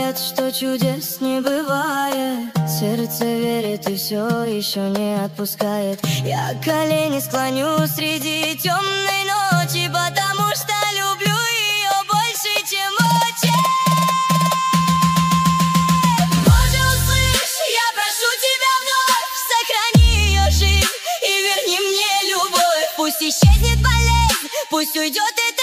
говорят, что чудес не бывает. Сердце верит и все еще не отпускает. Я колени склоню среди темной ночи, потому что люблю ее больше, чем очень. Боже, услышь, я прошу тебя вновь, сохрани ее жизнь и верни мне любовь. Пусть исчезнет болезнь, пусть уйдет эта